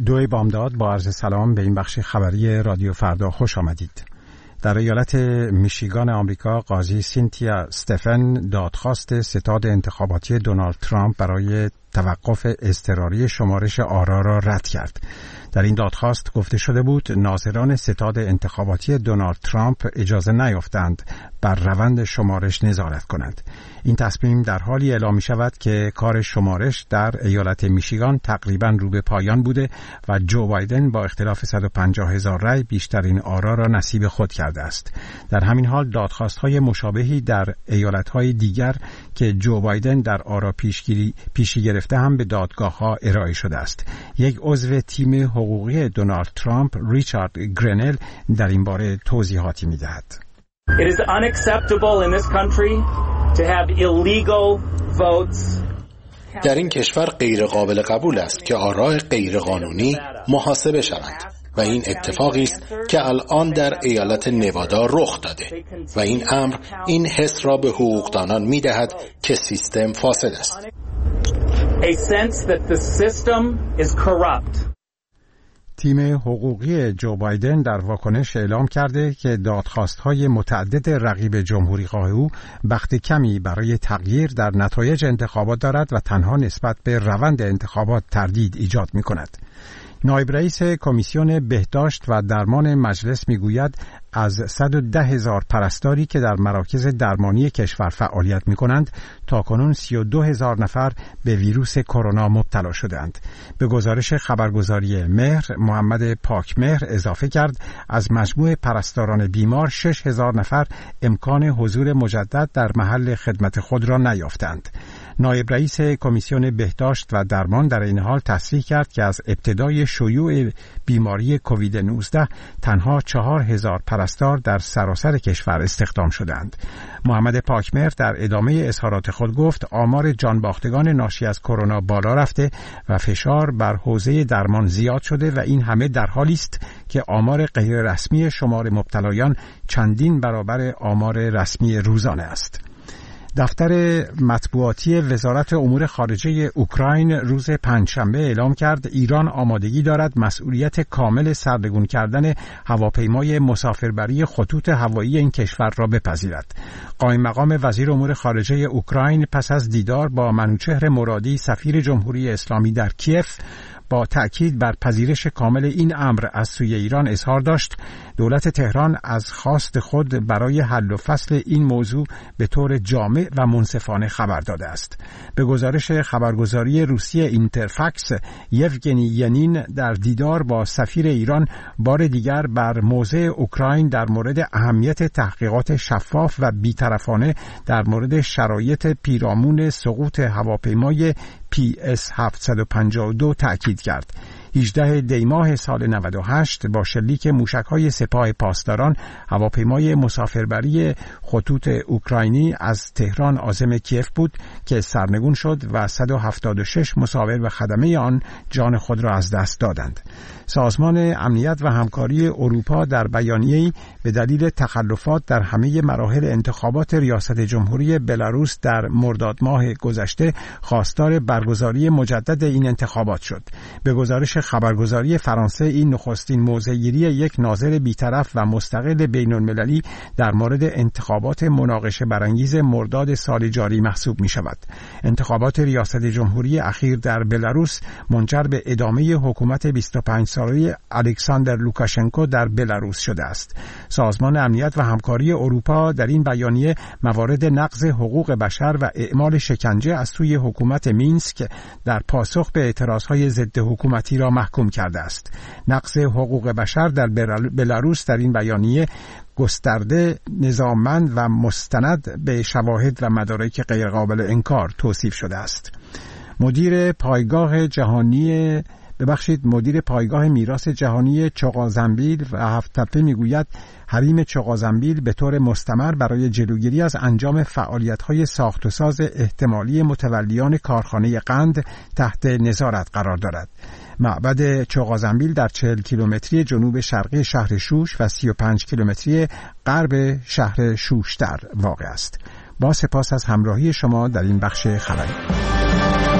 2 بامداد با عرض سلام به این بخش خبری رادیو فردا خوش آمدید. در ایالت میشیگان آمریکا قاضی سینتیا استفن دادخواست ستاد انتخاباتی دونالد ترامپ برای توقف اضطراری شمارش آرا را رد کرد. در این دادخواست گفته شده بود ناظران ستاد انتخاباتی دونالد ترامپ اجازه نیافتند بر روند شمارش نظارت کنند. این تصمیم در حالی اعلام می شود که کار شمارش در ایالت میشیگان تقریباً رو به پایان بوده و جو بایدن با اختلاف 150,000 رای بیشترین آرا را نصیب خود کرده است. در همین حال دادخواست‌های مشابهی در ایالت‌های دیگر که جو بایدن در آرا پیشی گرفته هم به دادگاه‌ها ارائه شده است. یک عضو تیم حقوقی دونالد ترامپ ریچارد گرنل در این باره توضیحاتی می‌دهد. It is unacceptable in this country to have illegal votes. در این کشور غیر قابل قبول است که آراء غیر قانونی محاسبه شوند و این اتفاقی است که الان در ایالت نوادا رخ داده و این امر این حس را به حقوقدانان می‌دهد که سیستم فاسد است. A sense that the system is corrupt. تیم حقوقی جو بایدن در واکنش اعلام کرده که دادخواست‌های متعدد رقیب جمهوری‌خواه او بخت کمی برای تغییر در نتایج انتخابات دارد و تنها نسبت به روند انتخابات تردید ایجاد می‌کند. نایب رئیس کمیسیون بهداشت و درمان مجلس میگوید از 110,000 پرستاری که در مراکز درمانی کشور فعالیت می‌کنند تاکنون 32,000 نفر به ویروس کرونا مبتلا شدند. به گزارش خبرگزاری مهر، محمد پاکمهر اضافه کرد از مجموع پرستاران بیمار 6,000 نفر امکان حضور مجدد در محل خدمت خود را نیافتند. نایب رئیس کمیسیون بهداشت و درمان در این حال تصریح کرد که از ابتدای شیوع بیماری کووید 19 تنها 4,000 پرستار در سراسر کشور استخدام شدند. محمد پاکمهر در ادامه اظهارات خود گفت آمار جانباختگان ناشی از کرونا بالا رفته و فشار بر حوزه درمان زیاد شده و این همه در حالی است که آمار غیر رسمی شمار مبتلایان چندین برابر آمار رسمی روزانه است. دفتر مطبوعاتی وزارت امور خارجه اوکراین روز پنجشنبه اعلام کرد ایران آمادگی دارد مسئولیت کامل سرنگون کردن هواپیمای مسافربری خطوط هوایی این کشور را بپذیرد. قائم مقام وزیر امور خارجه اوکراین پس از دیدار با منوچهر مرادی سفیر جمهوری اسلامی در کیف با تأکید بر پذیرش کامل این امر از سوی ایران اظهار داشت دولت تهران از خواست خود برای حل و فصل این موضوع به طور جامع و منصفانه خبر داده است. به گزارش خبرگزاری روسیه اینترفکس، یوگنی ینین در دیدار با سفیر ایران بار دیگر بر موضع اوکراین در مورد اهمیت تحقیقات شفاف و بی‌طرفانه در مورد شرایط پیرامون سقوط هواپیمای PS-752 تأکید کرد. 18 دیماه سال 98 با شلیک موشک‌های سپاه پاسداران هواپیمای مسافربری خطوط اوکراینی از تهران عازم کیف بود که سرنگون شد و 176 مسافر و خدمه آن جان خود را از دست دادند. سازمان امنیت و همکاری اروپا در بیانیه‌ای به دلیل تخلفات در همه مراحل انتخابات ریاست جمهوری بلاروس در مرداد ماه گذشته خواستار برگزاری مجدد این انتخابات شد. به گزارش خبرگزاری فرانسه این نخستین موضع‌گیری یک ناظر بی‌طرف و مستقل بین‌المللی در مورد انتخابات مناقشه برانگیز مرداد سال جاری محسوب می‌شود. انتخابات ریاست جمهوری اخیر در بلاروس منجر به ادامه حکومت 25 ساله الکساندر لوکاشنکو در بلاروس شده است. سازمان امنیت و همکاری اروپا در این بیانیه موارد نقض حقوق بشر و اعمال شکنجه از سوی حکومت مینسک در پاسخ به اعتراضهای ضد حکومتی را محکوم کرده است. نقض حقوق بشر در بلاروس در این بیانیه گسترده، نظاممند و مستند به شواهد و مدارک غیرقابل انکار توصیف شده است. مدیر پایگاه میراث جهانی چغازنبیل و هفت‌تپه میگوید حریم چغازنبیل به طور مستمر برای جلوگیری از انجام فعالیت‌های ساخت و ساز احتمالی متولیان کارخانه قند تحت نظارت قرار دارد. معبد چغازنبیل در 40 کیلومتری جنوب شرقی شهر شوش و 35 کیلومتری غرب شهر شوشتر واقع است. با سپاس از همراهی شما در این بخش خبری.